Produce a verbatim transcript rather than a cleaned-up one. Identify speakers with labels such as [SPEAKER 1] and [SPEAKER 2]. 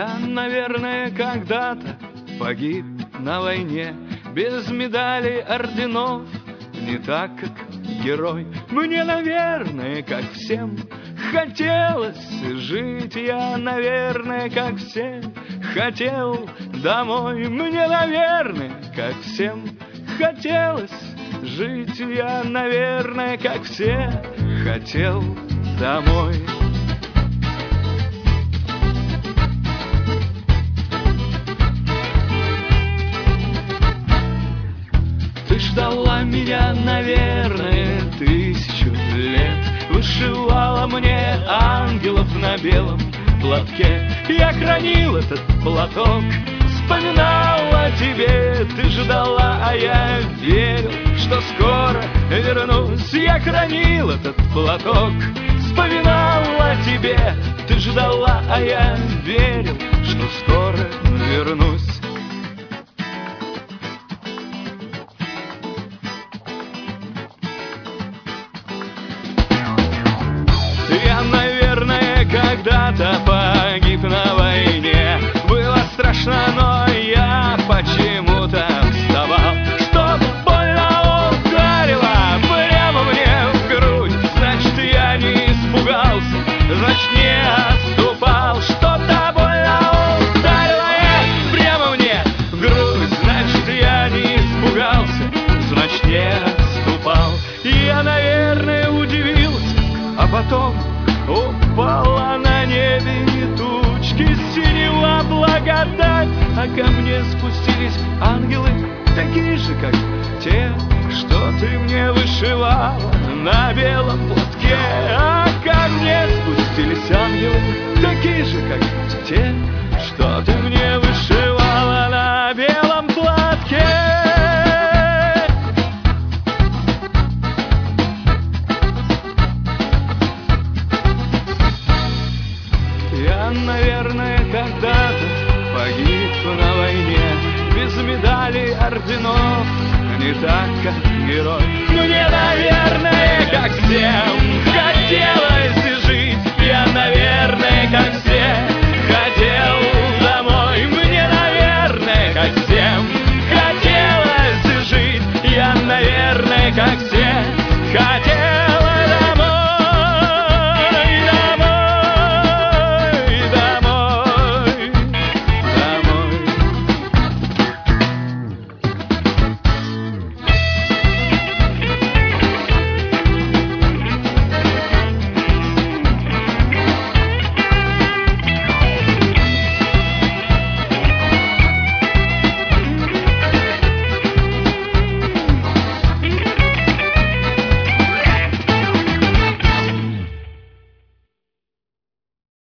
[SPEAKER 1] Я, наверное, когда-то погиб на войне, без медалей, орденов, не так, как герой. Мне, наверное, как всем, хотелось жить. Я, наверное, как все, хотел домой. Мне, наверное, как всем, хотелось жить. Я, наверное, как все, хотел домой. Ты ждала меня, наверное, тысячу лет, вышивала мне ангелов на белом платке. Я хранил этот платок, вспоминал о тебе. Ты ждала, а я верил, что скоро вернусь. Я хранил этот платок, вспоминал о тебе. Ты ждала, а я верил, что скоро вернусь. Я, наверное, когда-то погиб на войне. Было страшно, но я почему-то вставал. Что-то больно ударило прямо мне в грудь. Значит, я не испугался, значит, не отступал. Что-то больно ударило прямо мне в грудь. Значит, я не испугался, значит, не отступал. Я, наверное, удивился, а потом упала на небе тучки синего благодать, а ко мне спустились ангелы, такие же, как те, что ты мне вышивала на белом платке. А ко мне спустились ангелы, такие же, как те, что ты мне вышивала на белом платке. Я, наверное, когда-то погиб на войне, без медалей, орденов, не так, как герой. Мне, наверное, как всем, хотел